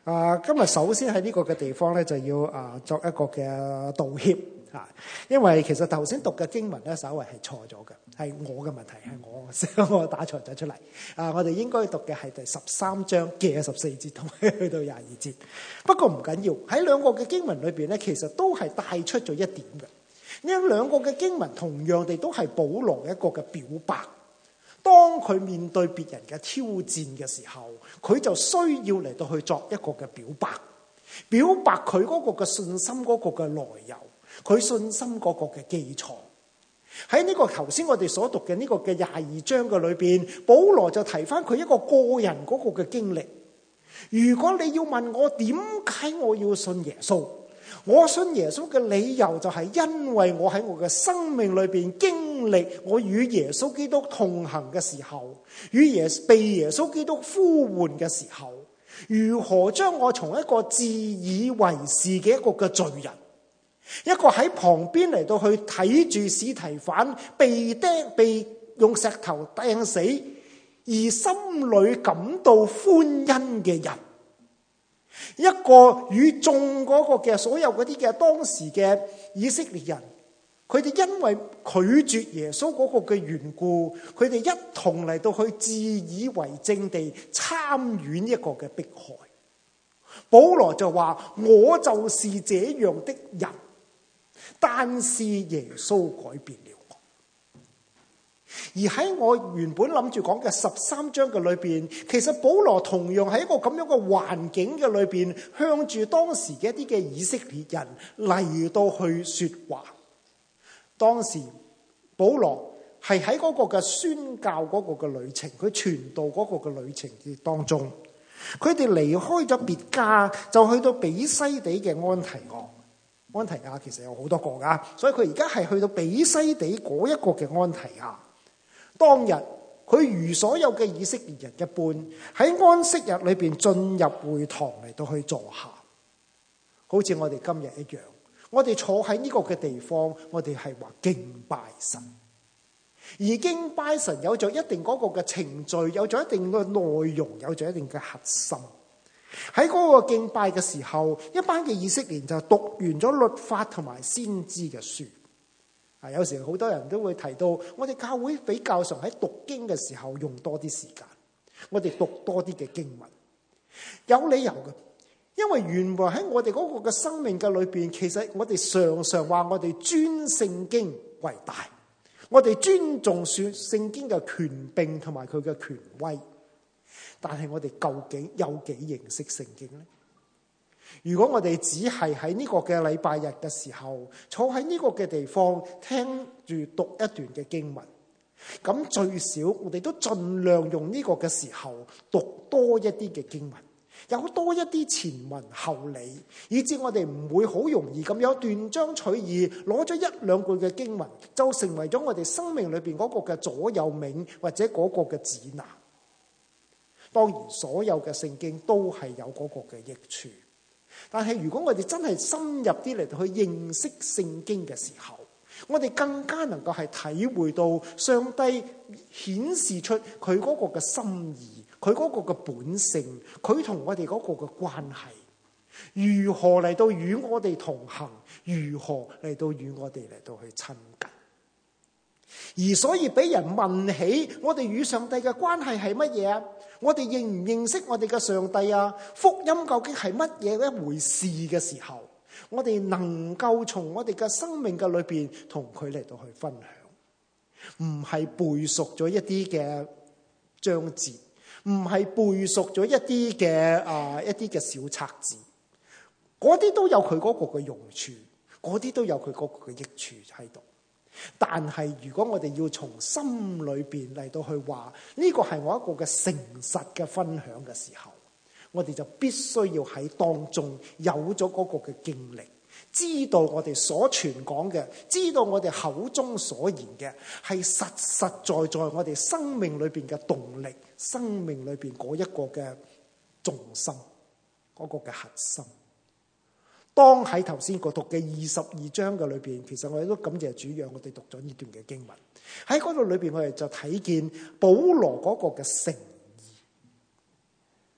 今日首先喺呢個嘅地方咧，就要作一個嘅道歉啊，因為其實頭先讀嘅經文咧，稍為係錯咗嘅，係我嘅問題，係我打錯咗出嚟。我哋應該讀嘅係第13章嘅14節同埋去到22節。不過唔緊要，喺兩個嘅經文裏邊咧，其實都係帶出咗一點嘅。呢兩個嘅經文同樣地都係保羅一個嘅表白。當佢面對別人嘅挑戰嘅時候，佢就需要嚟到去作一個嘅表白佢嗰個嘅信心嗰個嘅來由，佢信心嗰個嘅基礎。喺呢個頭先我哋所讀嘅呢個嘅22章嘅裏邊，保羅就提翻佢一個個人嗰個嘅經歷。如果你要問我點解我要信耶穌，我信耶穌嘅理由就係因為我喺我嘅生命裏邊經歷我與耶穌基督同行嘅時候，被耶穌基督呼喚嘅時候，如何將我從一個自以為是嘅一個嘅罪人，一個喺旁邊嚟到去睇住司提反被用石頭掟死，而心裏感到歡欣嘅人，一個與眾嗰個嘅所有嗰啲嘅當時嘅以色列人，佢哋因為拒絕耶穌嗰個嘅緣故，佢哋一同嚟到去自以為正地參與一個嘅迫害。保羅就話：我就是這樣的人，但是耶穌改變了我。而喺我原本諗住講嘅13章嘅裏邊，其實保羅同樣喺一個咁樣嘅環境嘅裏邊，向住當時嘅一啲嘅以色列人嚟到去說話。當時保羅係喺嗰個嘅宣教嗰個嘅旅程，佢傳道嗰個嘅旅程嘅當中，佢哋離開咗別家，就去到比西地嘅安提阿。安提阿其實有好多個噶，所以佢而家係去到比西地嗰一個嘅安提阿。當日佢如所有嘅以色列人一般，喺安息日裏邊進入會堂嚟到去坐下，好似我哋今日一樣。我哋坐喺呢個嘅地方，我哋係話敬拜神。而敬拜神有咗一定嗰個嘅程序，有咗一定嘅內容，有咗一定嘅核心。喺嗰個敬拜嘅時候，一班嘅以色列人就讀完咗律法同埋先知嘅書。有時好多人都會提到，我哋教會比較常喺讀經嘅時候用多啲時間，我哋讀多啲嘅經文，有理由嘅。因為原來喺我哋嗰個嘅生命嘅裏邊，其實我哋常常話我哋尊聖經為大，我哋尊重聖經嘅權柄同埋佢嘅權威，但係我哋究竟有幾認識聖經呢？如果我哋只係喺呢個嘅禮拜日嘅時候，坐喺呢個嘅地方聽住讀一段嘅經文，咁最少我哋都盡量用呢個嘅時候讀多一啲嘅經文，有多一啲前文後理，以致我哋唔會好容易咁樣斷章取義，攞咗一兩句嘅經文就成為咗我哋生命裏邊嗰個嘅左右銘或者嗰個嘅指南。當然所有嘅聖經都係有嗰個嘅益處，但係如果我哋真係深入啲嚟到去認識聖經嘅時候，我哋更加能夠係體會到上帝顯示出佢嗰個嘅心意，佢嗰個嘅本性，佢同我哋嗰個嘅關係，如何嚟到與我哋同行，如何嚟到與我哋嚟到去親近。而所以俾人問起我哋與上帝嘅關係係乜嘢啊？我哋認唔認識我哋嘅上帝啊？福音究竟係乜嘢一回事嘅時候，我哋能夠從我哋嘅生命嘅裏邊同佢嚟到去分享，唔係背熟咗一啲嘅章節，唔係背熟咗一啲嘅小冊子，嗰啲都有佢嗰個嘅用處，嗰啲都有佢嗰個嘅益處喺度。但係如果我哋要從心裏邊嚟到去話呢個係我一個嘅誠實嘅分享嘅時候，我哋就必須要喺當中有咗嗰個嘅經歷，知道我哋所傳講嘅，知道我哋口中所言嘅係實實在在我哋生命裏邊嘅動力，生命裏邊嗰一個嘅重心，嗰個嘅核心。當喺頭先個讀嘅22章嘅裏邊，其實我哋都感謝主讓我哋讀咗呢段嘅經文。喺嗰度裏邊，我哋就睇見保羅嗰個嘅誠意。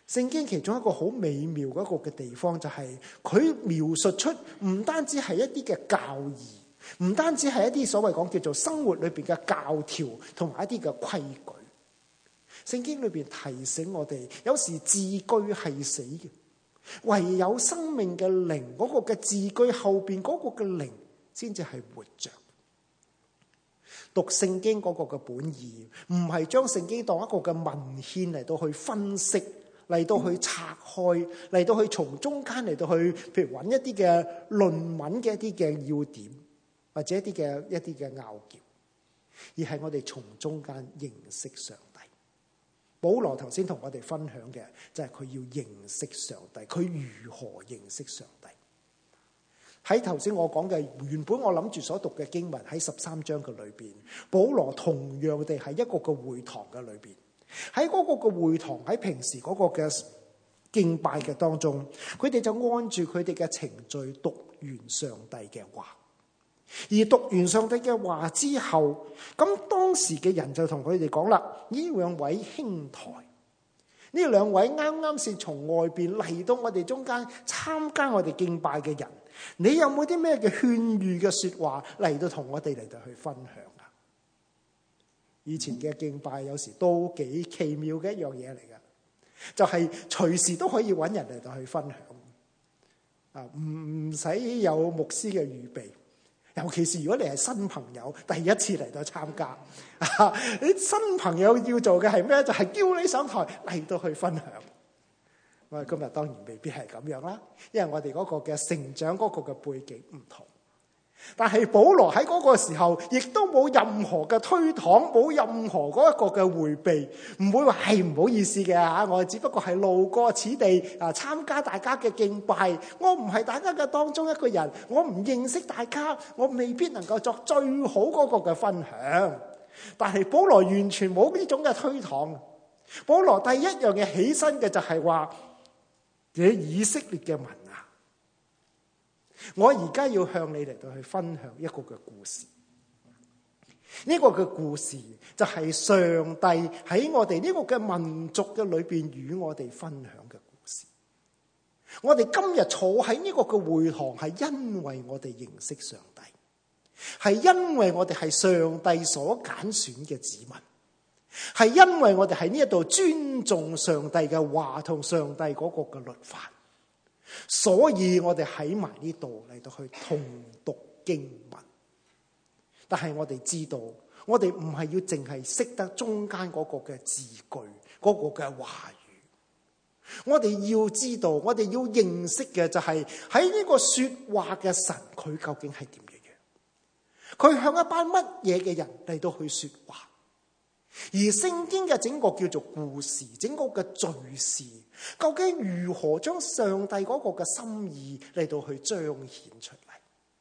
聖經其中一個好美妙嘅一個嘅地方，就係佢描述出唔單止係一啲嘅教義，唔單止係一啲所謂講叫做生活裏邊嘅教條同埋一啲嘅規矩。聖經裏邊提醒我哋，有時字句係死嘅，唯有生命嘅靈嗰個嘅字句後邊嗰個嘅靈先至係活着。讀聖經嗰個嘅本意，唔係將聖經當一個嘅文獻嚟到去分析，嚟到去拆開，嚟到去從中間嚟到去，譬如揾一啲嘅論文嘅一啲嘅要點，或者一啲嘅拗撬，而係我哋從中間認識上帝。保羅頭先同我哋分享嘅就係佢要認識上帝，佢如何認識上帝。喺頭先我講嘅原本我諗住所讀嘅經文喺13章嘅裏邊，保羅同樣地喺一個嘅會堂嘅裏邊，喺嗰個嘅會堂喺平時嗰個嘅敬拜嘅當中，佢哋就按住佢哋嘅程序讀完上帝嘅話。而讀完上帝嘅話之後，咁當時嘅人就同佢哋講啦：呢兩位兄台，呢兩位啱啱先從外邊嚟到我哋中間參加我哋敬拜嘅人，你有冇啲咩嘅勸喻嘅說話嚟到同我哋嚟到去分享啊？以前嘅敬拜有時都幾奇妙嘅一樣嘢嚟噶，就係隨時都可以揾人嚟到去分享啊，唔使有牧師嘅預備。尤其是如果你係新朋友，第一次嚟到參加，你新朋友要做嘅係咩？就係叫你上台嚟到去分享。我哋今日當然未必係咁樣啦，因為我哋嗰個嘅成長嗰個嘅背景唔同。但係保羅喺嗰個時候，亦都冇任何嘅推搪，冇任何嗰一個嘅迴避，唔會話係唔好意思嘅嚇，我只不過係路過此地啊，參加大家嘅敬拜，我唔係大家嘅當中一個人，我唔認識大家，我未必能夠作最好嗰個嘅分享。但係保羅完全冇呢種嘅推搪。保羅第一樣嘢起身嘅就係話：這以色列嘅民啊，我而家要向你嚟到去分享一個嘅故事。呢個嘅故事就係上帝喺我哋呢個嘅民族嘅裏邊與我哋分享嘅故事。我哋今日坐喺呢個嘅會堂，係因為我哋認識上帝，係因為我哋係上帝所揀選嘅子民，係因為我哋喺呢一度尊重上帝嘅話同上帝嗰個嘅律法。所以我哋喺埋呢度嚟到去同讀經文，但係我哋知道，我哋唔係要淨係識得中間嗰個嘅字句，嗰個嘅話語。我哋要知道，我哋要認識嘅就係喺呢個說話嘅神，佢究竟係點嘅樣？佢向一班乜嘢嘅人嚟到去說話？而聖經嘅整個叫做故事，整個嘅敘事，究竟如何將上帝嗰個嘅心意嚟到去彰顯出嚟？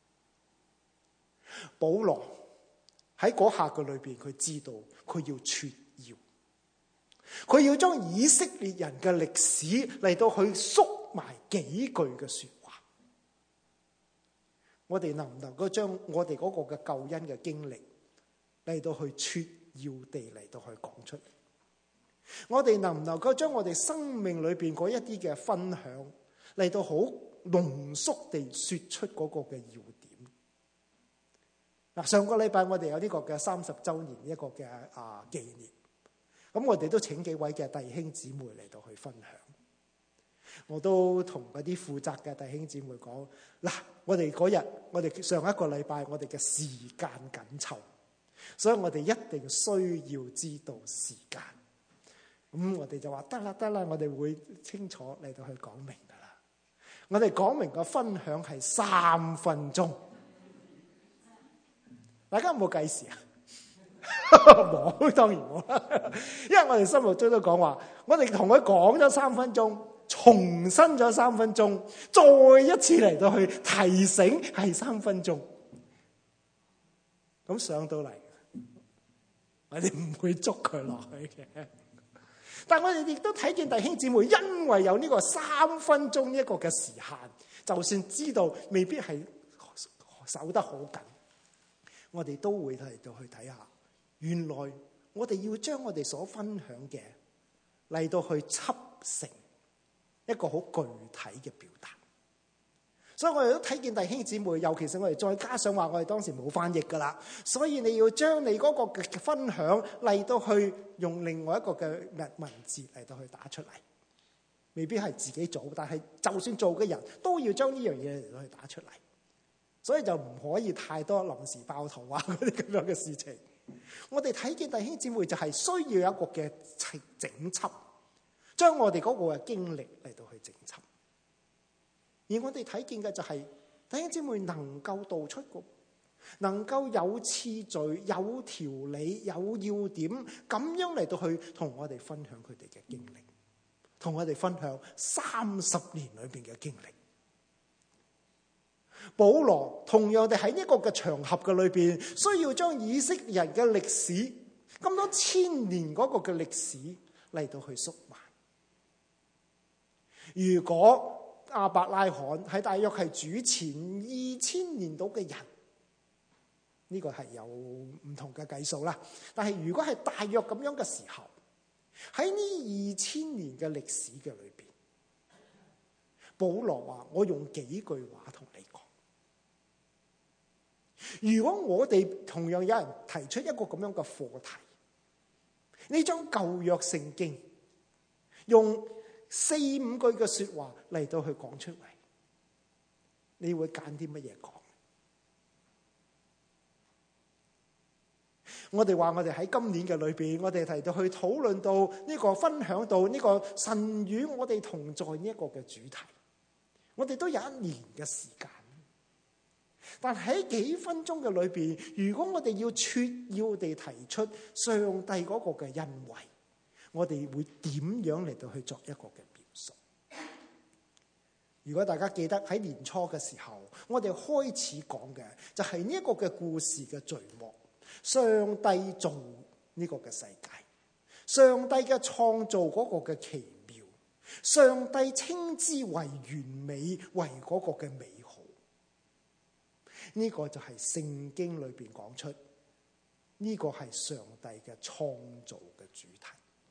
保羅喺嗰下嘅裏邊，佢知道佢要撮要，佢要將以色列人嘅歷史嚟到去縮埋幾句嘅說話。我哋能唔能夠將我哋嗰個嘅救恩嘅經歷嚟到去撮要地嚟到去講出嚟？我哋能唔能夠將我哋生命裏邊嗰一啲嘅分享嚟到好濃縮地說出嗰個嘅要點？嗱，上個禮拜我哋有呢個嘅30周年一個嘅紀念，咁我哋都請幾位嘅弟兄姊妹嚟到去分享。我都同嗰啲負責嘅弟兄姊妹講，嗱，我哋嗰日，我哋上一個禮拜我哋嘅時間緊湊，所以我哋一定需要知道時間。咁我哋就話得啦，我哋會清楚嚟到去講明噶啦。我哋講明個分享係3分鐘，大家有冇計時啊？冇，當然冇啦。因為我哋心目中都講話，我哋同佢講咗3分鐘，重申咗3分鐘，再一次嚟到去提醒係3分鐘。咁上到嚟，我哋唔會捉佢落去嘅。但我哋亦都睇見弟兄姊妹，因為有呢個3分鐘一個嘅時限，就算知道未必係守得好緊，我哋都會嚟到去睇下，原來我哋要將我哋所分享嘅嚟到去輯成一個好具體嘅表達。所以我哋都睇見弟兄姊妹，尤其是我哋再加上話我哋當時冇翻譯噶啦，所以你要將你嗰個嘅分享嚟到去用另外一個嘅文字嚟到去打出嚟，未必係自己做，但係就算做嘅人都要將呢樣嘢嚟到去打出嚟，所以就唔可以太多臨時爆圖啊嗰啲咁樣嘅事情。我哋睇見弟兄姊妹就係需要有一個嘅整輯，將我哋嗰個嘅經歷嚟到去整輯。而我哋睇見嘅就係弟兄姊妹能夠道出個，能夠有次序、有條理、有要點，咁樣嚟到去同我哋分享佢哋嘅經歷，同我哋分享30年裏邊嘅經歷。保羅同樣地喺呢個嘅場合嘅裏邊，需要將以色列人嘅歷史咁多千年嗰個嘅歷史嚟到去縮慢。如果亞伯拉罕係大約係主前2000年到嘅人，呢個係有唔同嘅計數啦。但係如果係大約咁樣嘅時候，喺呢2000年嘅歷史嘅裏邊，保羅話：我用幾句話同你講。如果我哋同樣有人提出一個咁樣嘅課題，呢張舊約聖經用4-5句嘅說話嚟到去講出嚟，你會揀啲乜嘢講？我哋話我哋喺今年嘅裏邊，我哋提到去討論到呢個分享到呢個神與我哋同在呢一個嘅主題，我哋都有1年嘅時間。但喺幾分鐘嘅裏邊，如果我哋要撮要地提出上帝嗰個嘅恩惠，我哋會點樣嚟到去作一個嘅描述？如果大家記得喺年初嘅時候，我哋開始講嘅就係呢一個嘅故事嘅序幕。上帝造呢個嘅世界，上帝嘅創造嗰個嘅奇妙，上帝稱之為完美，為嗰個嘅美好。呢個就係聖經裏邊講出，呢個係上帝嘅創造嘅主題。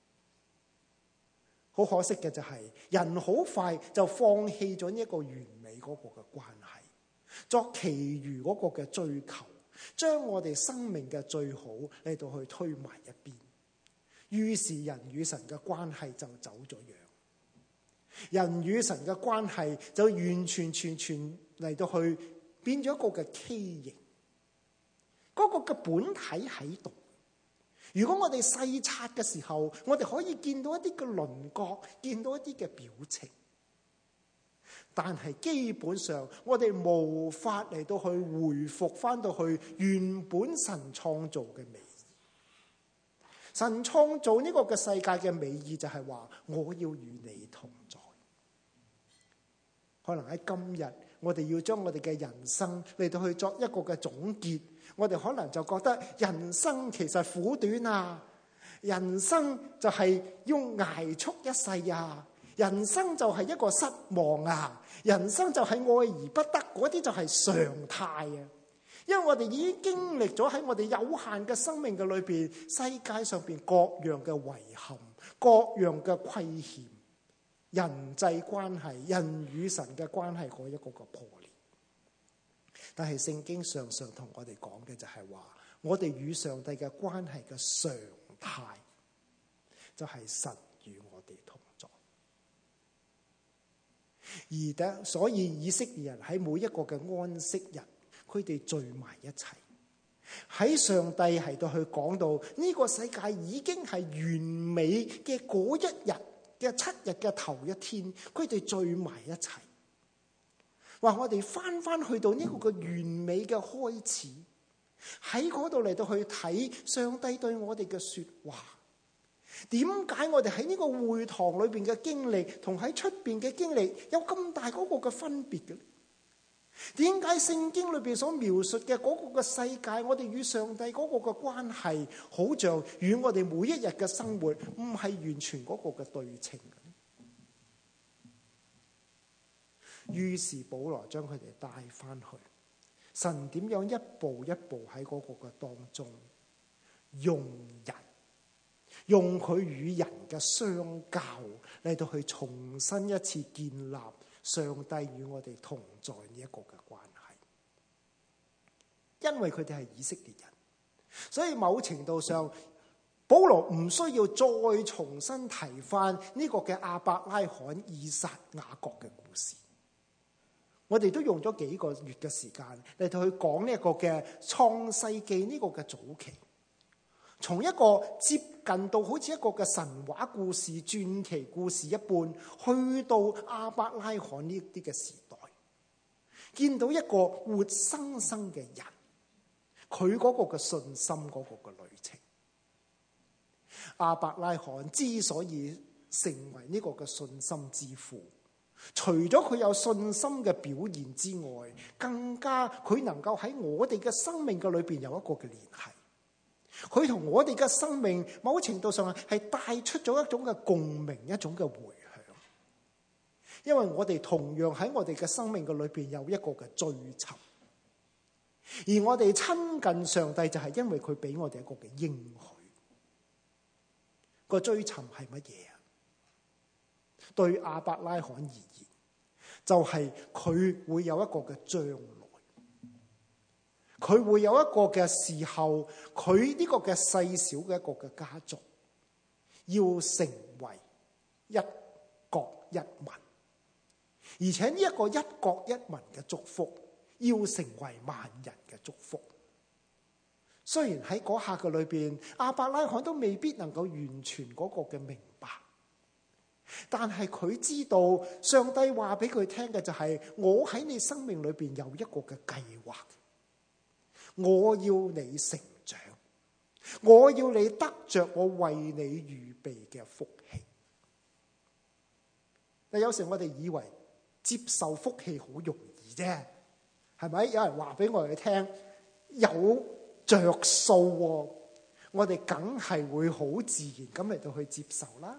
好可惜嘅就係人好快就放棄咗呢一個完美嗰個嘅關係，作其餘嗰個嘅追求，將我哋生命嘅最好嚟到去推埋一邊。於是人與神嘅關係就走咗樣，人與神嘅關係就完全嚟到去變咗一個嘅畸形。嗰個嘅本體喺度，如果我哋細察嘅時候，我哋可以見到一啲嘅輪廓，見到一啲嘅表情，但係基本上我哋無法嚟到去回復翻到去原本神創造嘅美意。神創造呢個嘅世界嘅美意就係話，我要與你同在。可能喺今日，我哋要將我哋嘅人生嚟到去作一個嘅總結，我哋可能就覺得人生其實苦短啊，人生就係要捱促一世啊，人生就係一個失望啊，人生就係愛而不得，嗰啲就係常態啊。因為我哋已經經歷咗喺我哋有限嘅生命嘅裏邊，世界上邊各樣嘅遺憾，各樣嘅虧欠，人際關係，人與神嘅關係嗰一個個破裂。但係聖經常常同我哋講嘅就係話，我哋與上帝嘅關係嘅常態就係神與我哋同在。所以以色列人喺每一個嘅安息日，佢哋聚埋一齊，喺上帝喺度去講到呢個世界已經係完美嘅嗰一日嘅7日嘅頭一天，佢哋聚埋一齊，話我哋翻去到呢個嘅完美嘅開始，喺嗰度嚟到去睇上帝對我哋嘅說話。點解我哋喺呢個會堂裏邊嘅經歷同喺出邊嘅經歷有咁大嗰個嘅分別嘅？點解聖經裏邊所描述嘅嗰個嘅世界，我哋與上帝嗰個嘅關係，好像與我哋每一日嘅生活唔係完全嗰個嘅對稱？於是保羅將佢哋帶翻去，神點樣一步一步喺嗰個嘅當中用人， 用佢與人嘅相交嚟到去重新一次建立上帝與我哋同在呢一個嘅關係。因為佢哋係以色列人，所以某程度上保羅唔需要再重新提翻呢個嘅亞伯拉罕、以撒、雅各嘅故事。我哋都用咗幾個月嘅時間嚟到去講呢一個嘅創世記呢個嘅早期，從一個接近到好似一個嘅神話故事、傳奇故事一般，去到亞伯拉罕呢啲嘅時代，見到一個活生生嘅人，佢嗰個嘅信心嗰個嘅旅程。亞伯拉罕之所以成為呢個嘅信心之父，除咗佢有信心嘅表現之外，更加佢能夠喺我哋嘅生命嘅裏邊有一個嘅聯繫。佢同我哋嘅生命某程度上係帶出咗一種嘅共鳴，一種嘅回響。因為我哋同樣喺我哋嘅生命嘅裏邊有一個嘅追尋，而我哋親近上帝就係因為佢俾我哋一個嘅應許。個追尋係乜嘢啊？對亞伯拉罕而言，就係佢會有一個嘅將來，佢會有一個嘅時候，佢呢個嘅細小嘅一個嘅家族要成為一國一民，而且呢一個一國一民嘅祝福要成為萬人嘅祝福。雖然喺嗰刻嘅裏邊，亞伯拉罕都未必能夠完全嗰個嘅明白，但係佢知道上帝話俾佢聽嘅就係，我喺你生命裏邊有一個嘅計劃，我要你成長，我要你得着我為你預備嘅福氣。但有時我哋以為接受福氣好容易啫，係咪？有人話俾我哋聽有着數，我哋梗係會好自然咁嚟到去接受啦。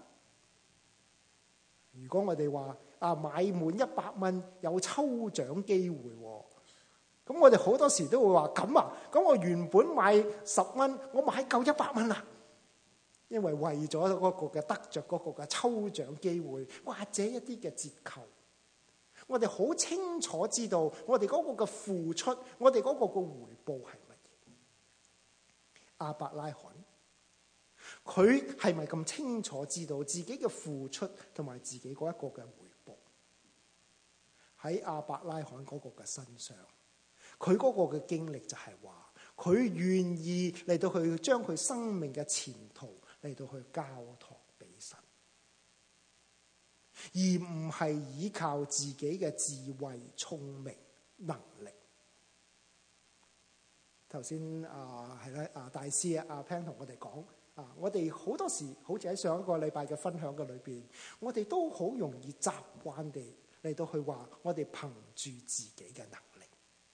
如果我哋話買滿100蚊有抽獎機會，咁我哋好多時都會話咁啊，咁我原本買10蚊，我買夠100蚊啦。因為為咗嗰個嘅得着嗰個嘅抽獎機會，或者一啲嘅折扣，我哋好清楚知道我哋嗰個嘅付出，我哋嗰個嘅回報係乜嘢。亞伯拉罕，佢係咪咁清楚知道自己嘅付出同埋自己嗰一個嘅回報？喺亞伯拉罕嗰個嘅身上，佢嗰個嘅經歷就係話，佢願意嚟到去將佢生命嘅前途嚟到去交託俾神，而唔係依靠自己嘅智慧、聰明、能力。頭先係啦，大師阿 Pan 同我哋講我哋好多時好似喺上一個禮拜嘅分享嘅裏邊，我哋都好容易習慣地嚟到去話，我哋憑住自己嘅能力。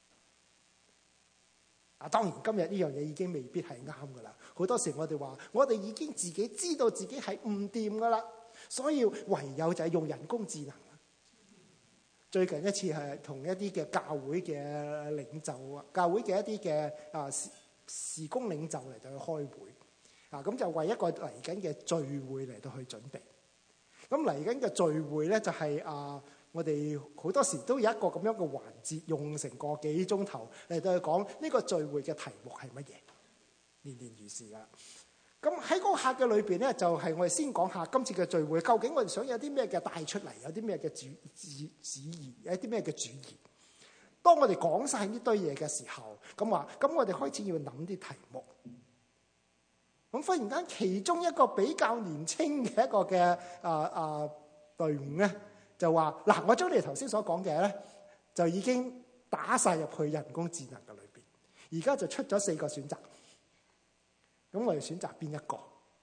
當然今日呢樣嘢已經未必係啱噶啦。好多時我哋話，我哋已經自己知道自己係唔掂噶啦，所以唯有就係用人工智能。最近一次係同一啲嘅教會嘅領袖，教會嘅一啲嘅事工領袖嚟到去開會，咁就為一個嚟緊嘅聚會嚟到去準備。咁嚟緊嘅聚會咧，就係我哋好多時都有一個咁樣嘅環節，用成個幾鐘頭嚟到去講呢個聚會嘅題目係乜嘢，年年如是噶。咁喺嗰個客嘅裏邊咧，就係我哋先講下今次嘅聚會，究竟我哋想有啲咩嘅帶出嚟，有啲咩嘅旨意，有啲咩嘅主意。當我哋講晒呢堆嘢嘅時候，咁我哋開始要諗啲題目。咁忽然間，其中一個比較年輕嘅一個嘅隊伍咧，就話嗱，我將你頭先所講嘅咧，就已經打晒入去人工智能嘅裏邊，而家就出咗4個選擇。咁我哋選擇邊一個？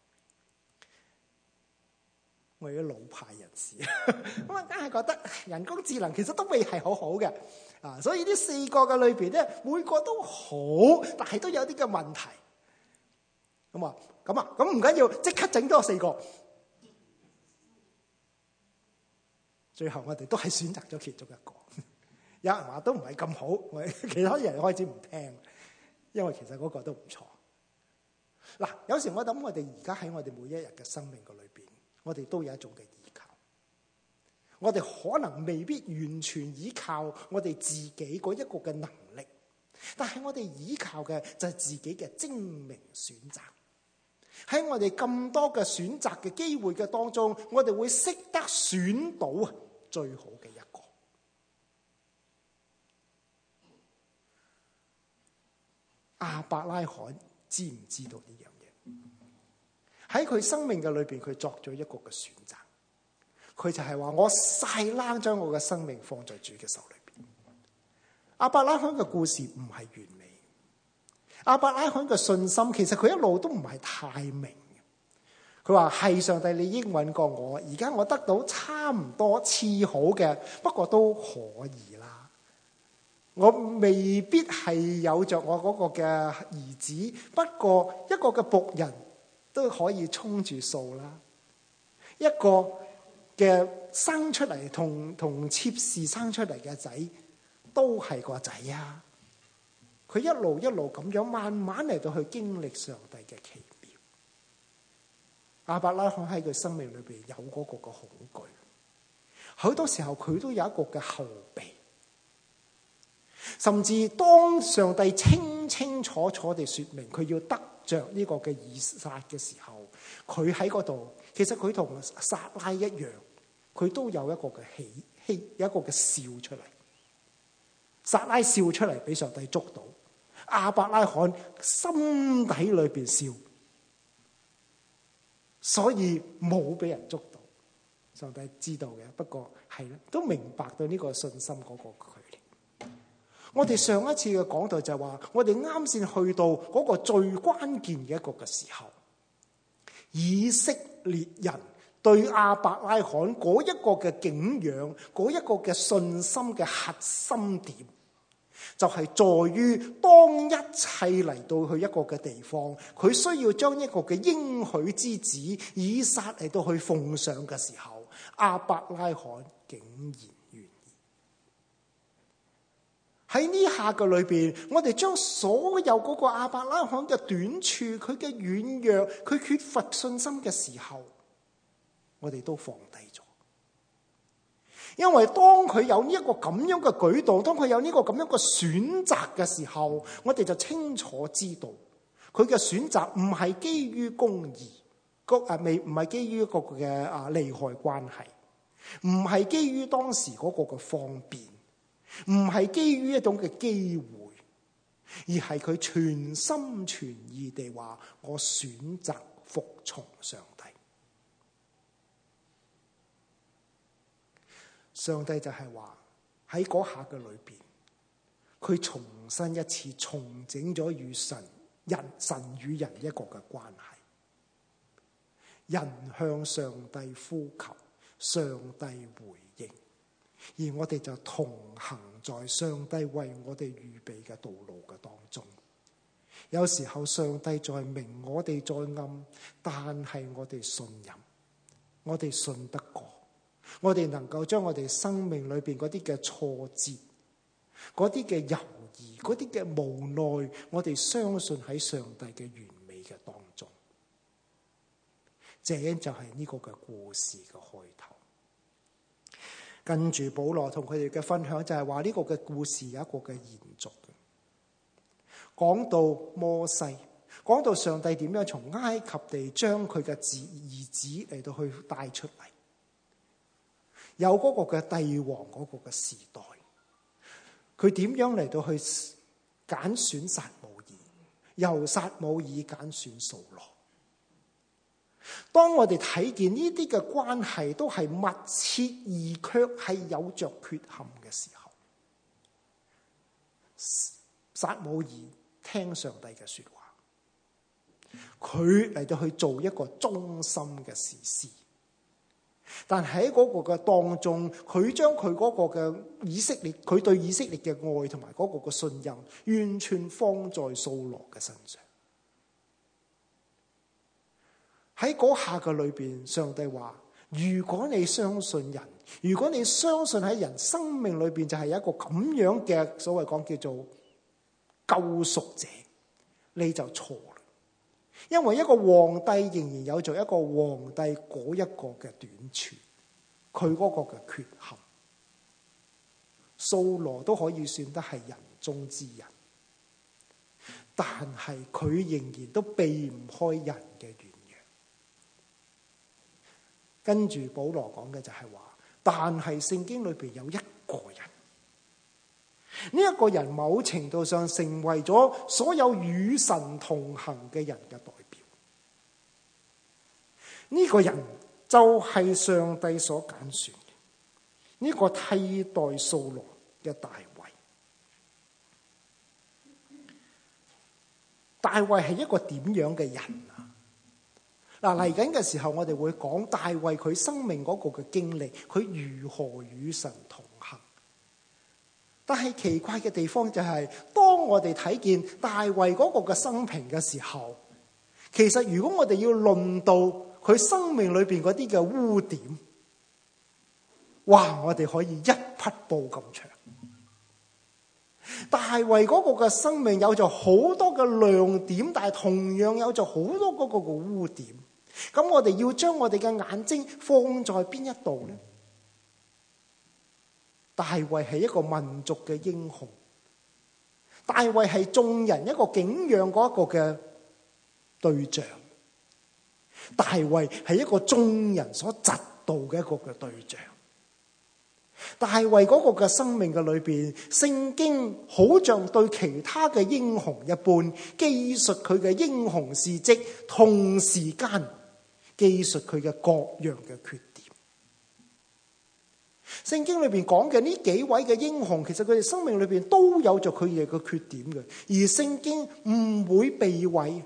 我哋啲老派人士，咁啊，梗係覺得人工智能其實都未係好好嘅，所以呢4個嘅裏邊咧，每個都好，但係都有啲嘅問題。咁唔緊要，即刻整多4個。最後我哋都係選擇咗其中一個。有人話都唔係咁好，其他人開始唔聽，因為其實嗰個都唔錯。 嗱，有時我諗我哋而家喺我哋每一日嘅生命嘅裏邊，我哋都有一種嘅依靠。我哋可能未必完全依靠我哋自己嗰一個嘅能力，但係我哋依靠嘅就係自己嘅精明選擇。喺我哋咁多嘅選擇嘅機會嘅當中，我哋會識得選到最好嘅一個。亞伯拉罕知唔知道呢樣嘢？喺佢生命嘅裏邊，佢作咗一個嘅選擇。佢就係話，我晒冷將我嘅生命放在主嘅手裏邊。亞伯拉罕嘅故事唔係完美。亞伯拉罕嘅信心其實佢一路都唔係太明。佢話係上帝，你應允過我，而家我得到差唔多次好嘅，不過都可以啦。我未必係有着我嗰個嘅兒子，不過一個嘅僕人都可以充住數啦。一個嘅生出嚟同妾侍生出嚟嘅仔都係個仔啊！佢一路咁樣慢慢嚟到去經歷上帝嘅奇妙。亞伯拉罕喺佢生命裏邊有嗰個嘅恐懼，好多時候佢都有一個嘅後備。甚至當上帝清清楚楚地說明佢要得着呢個嘅以撒嘅時候，佢喺嗰度，其實佢同撒拉一樣，佢都有一個嘅有一個嘅笑出嚟。撒拉笑出嚟俾上帝捉到，亞伯拉罕心底裏邊笑，所以冇俾人捉到。上帝知道嘅，不過係啦，都明白到呢個信心嗰個距離。我哋上一次嘅講道就係話，我哋啱先去到嗰個最關鍵嘅一個嘅時候，以色列人對亞伯拉罕嗰一個嘅敬仰，嗰一個嘅信心嘅核心點，就係在於當一切嚟到去一個嘅地方，佢需要將一個嘅應許之子以撒嚟到去奉上嘅時候，亞伯拉罕竟然願意。喺呢下嘅裏邊，我哋將所有嗰個亞伯拉罕嘅短處，佢嘅軟弱，佢缺乏信心嘅時候，我哋都放低咗。因為當佢有呢一個咁樣嘅舉動，當佢有呢個咁樣嘅選擇嘅時候，我哋就清楚知道佢嘅選擇唔係基於公義，唔係基於一個嘅利害關係，唔係基於當時嗰個嘅方便，唔係基於一種嘅機會，而係佢全心全意地話，我選擇服從上帝。上帝就係話喺嗰下嘅裏邊，佢重新一次重整咗與神與人一個嘅關係。人向上帝呼求，上帝回應，而我哋就同行在上帝為我哋預備嘅道路嘅當中。有時候上帝在明，我哋在暗，但係我哋信任，我哋信得過。我哋能夠將我哋生命裏邊嗰啲嘅挫折，嗰啲嘅猶豫，嗰啲嘅無奈，我哋相信喺上帝嘅完美嘅當中。這就係呢個嘅故事嘅開頭。跟住保羅同佢哋嘅分享就係話呢個嘅故事有一個嘅延續。講到摩西，講到上帝點樣從埃及地將佢嘅兒子嚟到去帶出嚟。有嗰個嘅帝王嗰個嘅時代，佢點樣嚟到去揀選撒母耳，由撒母耳揀選掃羅。當我哋睇見呢啲嘅關係都係密切而卻係有着缺陷嘅時候，撒母耳聽上帝嘅說話，佢嚟到去做一個忠心嘅士師。但喺嗰個嘅當中，佢將佢嗰個嘅以色列，佢對以色列嘅愛同埋嗰個嘅信任，完全放在掃羅嘅身上。喺嗰下嘅裏邊，上帝話：如果你相信人，如果你相信喺人生命裏邊就係有一個咁樣嘅所謂講叫做救贖者，你就錯啦。 因為一個皇帝仍然有做一個皇帝嗰一個嘅短處，佢嗰個嘅缺陷。掃羅都可以算得係人中之人，但係佢仍然都避唔開人嘅軟弱。跟住保羅講嘅就係話，但係聖經裏邊有一個人，呢一個人某程度上成為咗所有與神同行嘅人嘅代表。呢個人就係上帝所揀選嘅，呢個替代掃羅嘅大衛。大衛係一個點樣嘅人啊？嗱，嚟緊嘅時候我哋會講大衛佢生命嗰個嘅經歷，佢如何與神同行。但係奇怪嘅地方就係，當我哋睇見大衛嗰個嘅生平嘅時候，其實如果我哋要論到佢生命裏邊嗰啲嘅污點，哇！我哋可以一匹布咁長。大衛嗰個嘅生命有咗好多嘅亮點，但係同樣有咗好多嗰個嘅污點。咁我哋要將我哋嘅眼睛放在邊一度呢？大衛係一個民族嘅英雄，大衛係眾人一個敬仰嗰一個嘅對象，大衛係一個眾人所嫉妒嘅一個嘅對象。大衛嗰個嘅生命嘅裏邊，聖經好像對其他嘅英雄一般，記述佢嘅英雄事蹟，同時間記述佢嘅各樣嘅缺點。聖經裏邊講嘅呢幾位嘅英雄，其實佢哋生命裏邊都有着佢哋嘅缺點嘅，而聖經唔會避諱。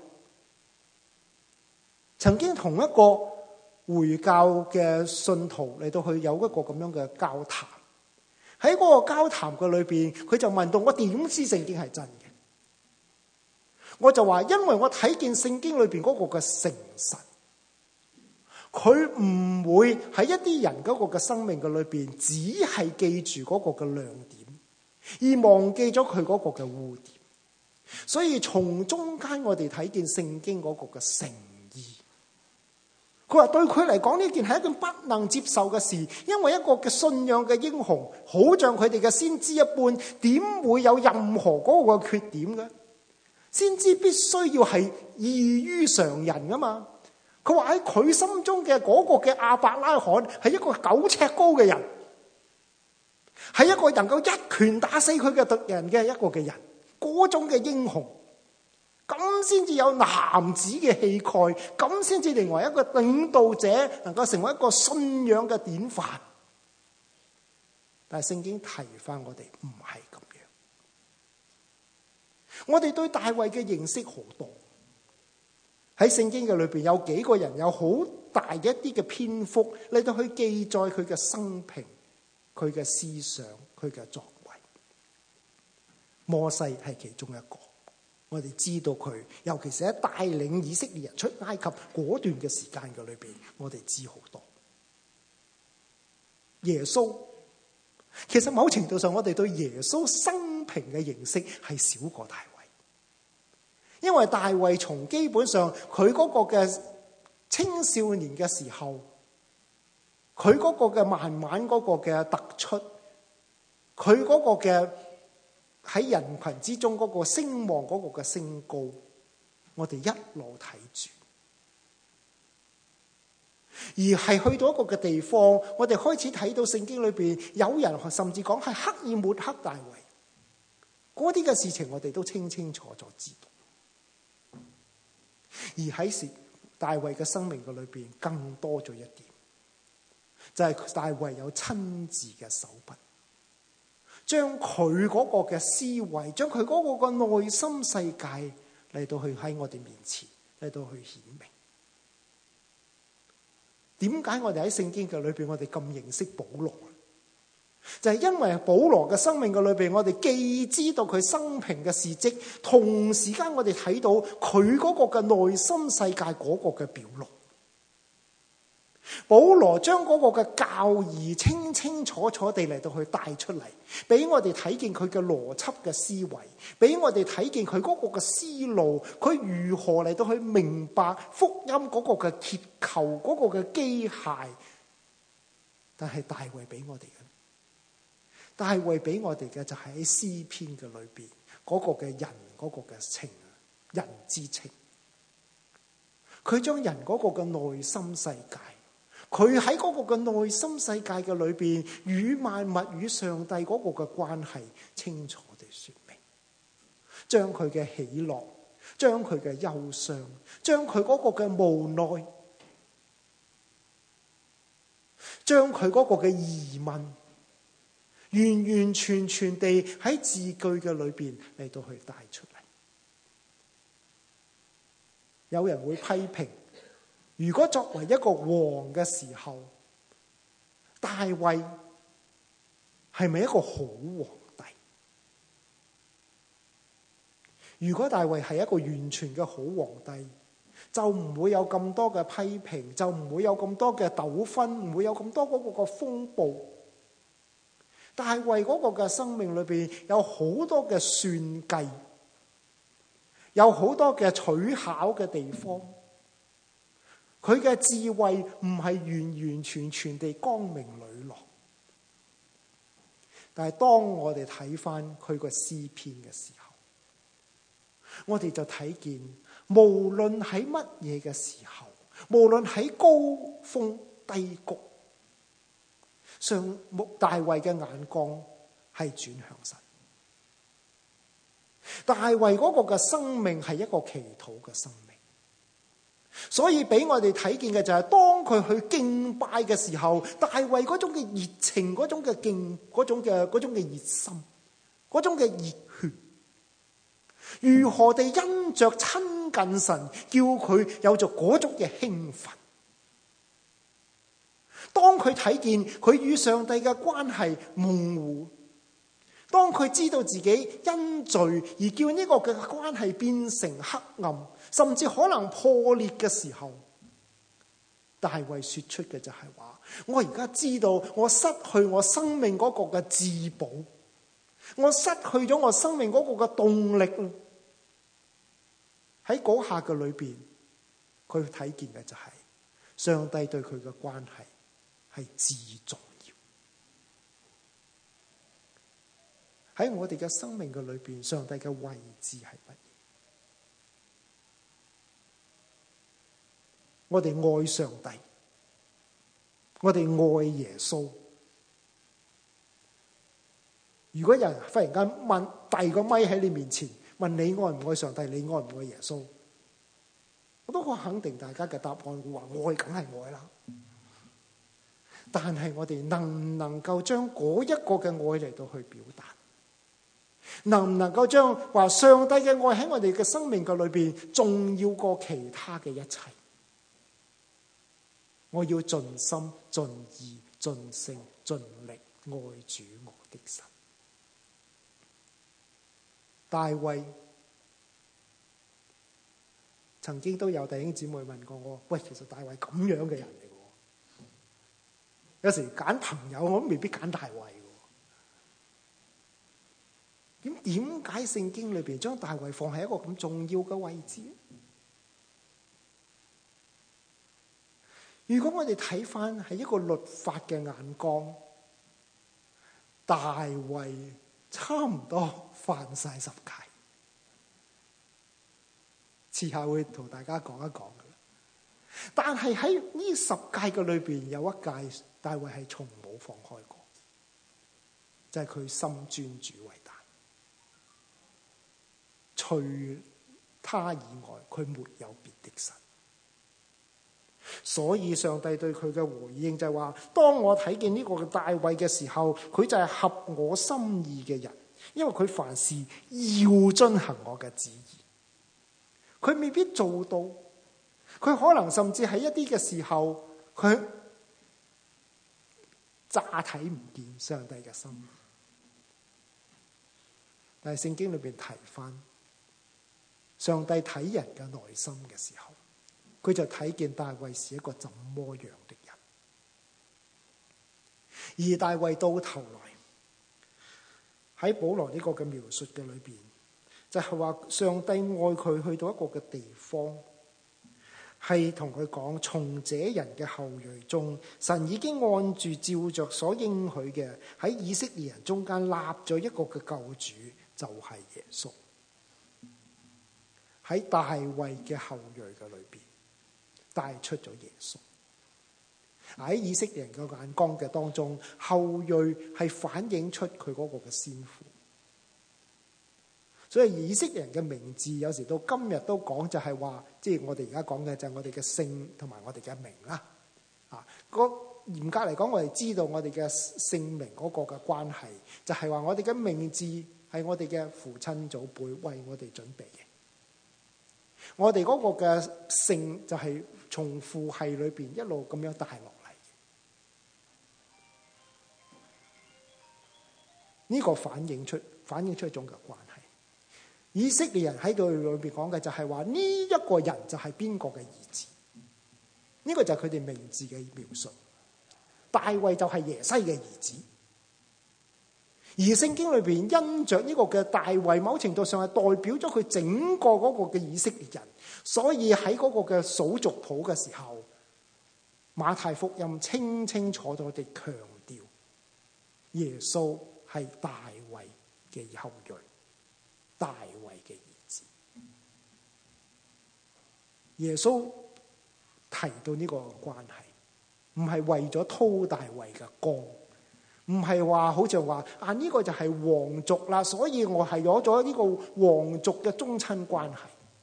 曾經同一個回教嘅信徒嚟到去有一個咁樣嘅交談，喺嗰個交談嘅裏邊，佢就問到我點知聖經係真嘅？我就話因為我睇見聖經裏邊嗰個嘅誠實，佢唔會喺一啲人嗰個嘅生命嘅裏邊，只係記住嗰個嘅亮點，而忘記咗佢嗰個嘅污點。所以從中間我哋睇見聖經嗰個嘅誠意。佢話對佢嚟講呢件係一件不能接受嘅事，因為一個嘅信仰嘅英雄，好像佢哋嘅先知一般，點會有任何嗰個缺點嘅？先知必須要係異於常人噶嘛。佢話喺佢心中嘅嗰個嘅亞伯拉罕係一個9尺高嘅人，係一個能夠一拳打死佢嘅敵人嘅一個嘅人，嗰種嘅英雄。咁先至有男子嘅氣概，咁先至成為一個領導者，能夠成為一個信仰嘅典範。但係聖經提翻我哋唔係咁樣。我哋對大衛嘅認識好多，喺聖經嘅裏邊有幾個人有好大嘅一啲嘅篇幅嚟到去記載佢嘅生平、佢嘅思想、佢嘅作為。摩西係其中一個。我哋知道佢，尤其是喺帶領以色列人出埃及嗰段嘅時間嘅裏邊，我哋知好多。耶穌，其實某程度上我哋對耶穌生平嘅認識係少過大衛，因為大衛從基本上佢嗰個嘅青少年嘅時候，佢嗰個嘅慢慢嗰個嘅突出，佢嗰個嘅喺人群之中嗰個聲望嗰個嘅升高，我哋一路睇住，而係去到一個嘅地方，我哋開始睇到聖經裏邊有人甚至講係刻意抹黑大衛，嗰啲嘅事情我哋都清清楚楚知道。而喺大衛嘅生命嘅裏邊，更多咗一點，就係大衛有親自嘅手筆，將佢嗰個嘅思維，將佢嗰個嘅內心世界嚟到去喺我哋面前嚟到去顯明。點解我哋喺聖經嘅裏邊，我哋咁認識保羅？就係因為保羅嘅生命嘅裏邊，我哋既知道佢生平嘅事蹟，同時間我哋睇到佢嗰個嘅內心世界嗰個嘅表露。 保羅將嗰個嘅教義清清楚楚地嚟到去帶出嚟，俾我哋睇見佢嘅邏輯嘅思維，俾我哋睇見佢嗰個嘅思路，佢如何嚟到去明白福音嗰個嘅結構，嗰個嘅機械。但係大衛俾我哋嘅，大衛俾我哋嘅就係喺詩篇嘅裏邊嗰個嘅人嗰個嘅情，人之情。佢將人嗰個嘅內心世界，佢喺嗰個嘅內心世界嘅裏邊，與萬物與上帝嗰個嘅關係清楚地說明，將佢嘅喜樂，將佢嘅憂傷，將佢嗰個嘅無奈，將佢嗰個嘅疑問，完完全全地喺字句嘅裏邊嚟到去帶出嚟。有人會批評，如果作為一個王嘅時候，大衛係咪一個好皇帝？如果大衛係一個完全嘅好皇帝，就唔會有咁多嘅批評，就唔會有咁多嘅糾紛，唔會有咁多嗰個嘅風暴。大衛嗰個嘅生命裏邊有好多嘅算計，有好多嘅取巧嘅地方。佢嘅智慧唔係完完全全地光明磊落。但係當我哋睇翻佢個詩篇嘅時候，我哋就睇見，無論喺乜嘢嘅時候，無論喺高峰低谷，大衛嘅眼光係轉向神。大衛嗰個嘅生命係一個祈禱嘅生命，所以俾我哋睇見嘅就係，當佢去敬拜嘅時候，大衛嗰種嘅熱情，嗰種嘅嗰種嘅熱心，嗰種嘅熱血，如何地因着親近神，叫佢有着嗰種嘅興奮。當佢睇見佢與上帝嘅關係模糊，當佢知道自己因罪而叫呢個嘅關係變成黑暗，甚至可能破裂嘅時候，大衛說出嘅就係話：我而家知道我失去我生命嗰個嘅至寶，我失去咗我生命嗰個嘅動力。喺嗰下嘅裏邊，佢睇見嘅就係上帝對佢嘅關係係至重要。喺我哋嘅生命嘅裏邊，上帝嘅位置係乜嘢？我哋愛上帝，我哋愛耶穌。如果有人忽然間問，遞個咪喺你面前，問你愛唔愛上帝，你愛唔愛耶穌？我都好肯定大家嘅答案會話愛，梗係愛啦。但係我哋能唔能夠將嗰一個嘅愛嚟到去表達？能唔能夠將話上帝嘅愛喺我哋嘅生命嘅裏邊重要過其他嘅一切？我要盡心盡意盡性盡力愛主我的神。大衛曾經都有弟兄姊妹問過我：喂，其實大衛咁樣嘅人嚟嘅，有時揀朋友我都未必揀大衛嘅。點解聖經裏邊將大衛放喺一個咁重要嘅位置？如果我哋睇翻係一個律法嘅眼光，大衛差唔多犯晒十誡。遲下會同大家講一講嘅。但係喺呢十誡嘅裏邊，有一誡大衛係從冇放開過，就係佢心尊主為大，除他以外，佢沒有別的神。所以上帝對佢嘅回應就係話：當我睇見呢個大衛嘅時候，佢就係合我心意嘅人，因為佢凡事要遵行我嘅旨意。佢未必做到，佢可能甚至喺一啲嘅時候，佢乍睇唔見上帝嘅心意。但係聖經裏邊提翻，上帝睇人嘅內心嘅時候，佢就睇見大衛是一個怎麼樣的人。 而大衛到頭來喺保羅呢個嘅描述嘅裏邊，就係話上帝愛佢去到一個嘅地方，係同佢講，從這人嘅後裔中，神已經按住照着所應許嘅，喺以色列人中間立咗一個嘅救主，就係耶穌。喺大衛嘅後裔嘅裏邊帶出咗耶穌。喺以色列人嘅眼光嘅當中，後裔係反映出佢嗰個嘅先父。所以以色列人嘅名字有時到今日都講，就係話，即係我哋而家講嘅就係我哋嘅姓同埋我哋嘅名啦。嚴格嚟講，我哋知道我哋嘅姓名嗰個嘅關係，就係話我哋嘅名字係我哋嘅父親祖輩為我哋準備嘅。我哋嗰個嘅姓就係從父系裏邊一路咁樣帶落嚟。呢個反映出一種嘅關係。以色列人喺度裏邊講嘅就係話，呢一個人就係邊個嘅兒子，呢個就係佢哋名字嘅描述。大衛就係耶西嘅兒子，而聖經裏邊因着呢個嘅大衛，某程度上係代表咗佢整個嗰個嘅以色列人，所以喺嗰個嘅數族譜嘅時候，馬太福音清清楚楚地強調耶穌係大衛嘅後裔，大衛嘅兒子。耶穌提到呢個關係，唔係為咗掏大衛嘅光，唔係話好似話呢個就係皇族啦，所以我係攞咗呢個皇族嘅宗親關係。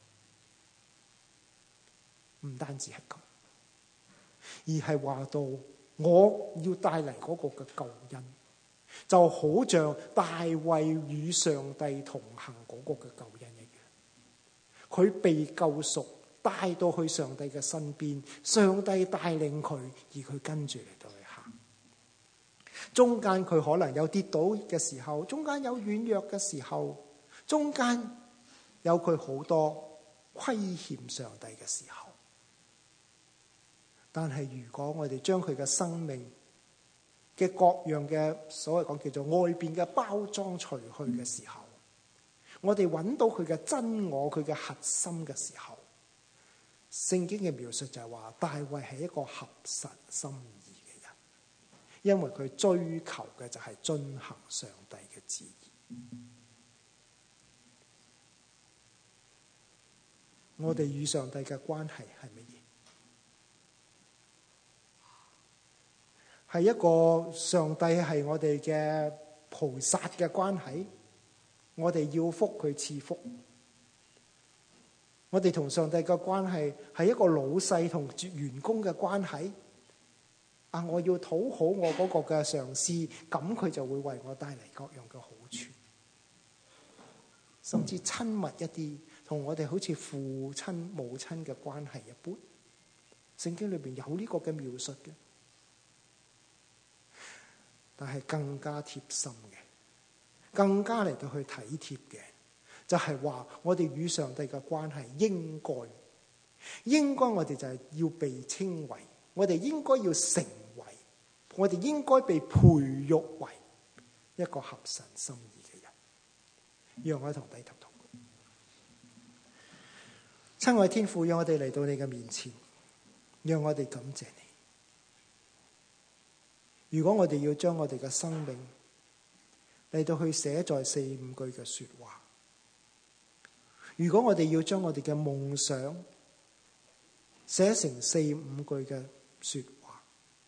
唔單止係咁，而係話到我要帶嚟嗰個嘅救恩，就好像大衛與上帝同行嗰個嘅救恩一樣。佢被救贖，帶到去上帝嘅身邊，上帝帶領佢，而佢跟住嚟到去行。中間佢可能有跌倒嘅時候，中間有軟弱嘅時候，中間有佢好多虧欠上帝嘅時候。但係如果我哋將佢嘅生命嘅各樣嘅所謂講叫做外邊嘅包裝除去嘅時候，我哋揾到佢嘅真我，佢嘅核心嘅時候，聖經嘅描述就係話大衛係一個合神心意嘅人，因為佢追求嘅就係遵行上帝嘅旨意。我哋與上帝嘅關係係乜嘢？係一個上帝係我哋嘅菩薩嘅關係，我哋要福佢賜福。我哋同上帝嘅關係係一個老細同員工嘅關係。我要討好我嗰個嘅上司，咁佢就會為我帶嚟各樣嘅好處，甚至親密一啲，同我哋好似父親母親嘅關係一般。聖經裏邊有呢個嘅描述嘅。但係更加貼心嘅，更加嚟到去體貼嘅，就係話我哋與上帝嘅關係應該我哋就係要被稱為，我哋應該要成為，我哋應該被培育為一個合神心意嘅人。讓我同低頭禱告。親愛天父，讓我哋嚟到你嘅面前，讓我哋感謝你。如果我哋要將我哋嘅生命嚟到去寫在4、5句嘅說話，如果我哋要將我哋嘅夢想寫成4、5句嘅說話，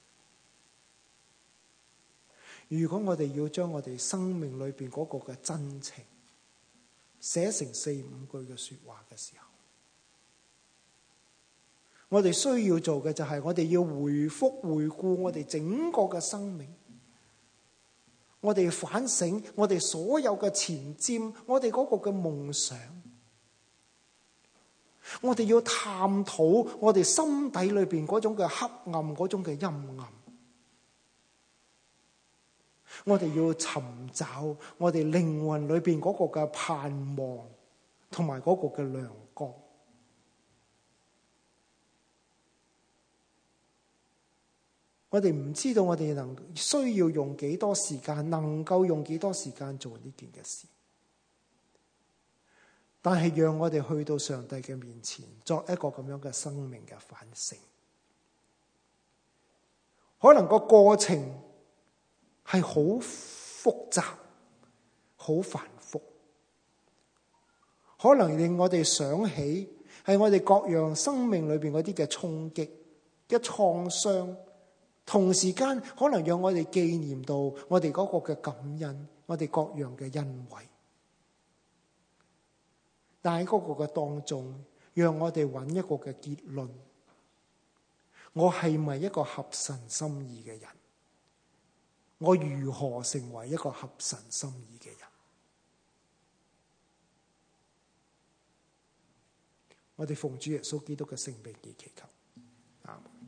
如果我哋要將我哋生命裏邊嗰個嘅真情寫成4、5句嘅說話嘅時候，我哋需要做嘅就係我哋要回顧我哋整個嘅生命，我哋反省我哋所有嘅前瞻，我哋嗰個嘅夢想，我哋要探討我哋心底裏邊嗰種嘅黑暗，嗰種嘅陰暗，我哋要尋找我哋靈魂裏邊嗰個嘅盼望同埋嗰個嘅亮光。 我哋唔知道我哋需要用幾多時間，能夠用幾多時間做呢件嘅事。但係讓我哋去到上帝嘅面前，作一個咁樣嘅生命嘅反省。可能個過程係好複雜、好繁複，可能令我哋想起係我哋各樣生命裏邊嗰啲嘅衝擊、嘅創傷，同時間可能讓我哋紀念到我哋嗰個嘅感恩，我哋各樣嘅恩惠。但喺嗰個嘅當中，讓我哋揾一個嘅結論：我係咪一個合神心意嘅人？我如何成為一個合神心意嘅人？我哋奉主耶穌基督嘅聖名而祈求，阿們。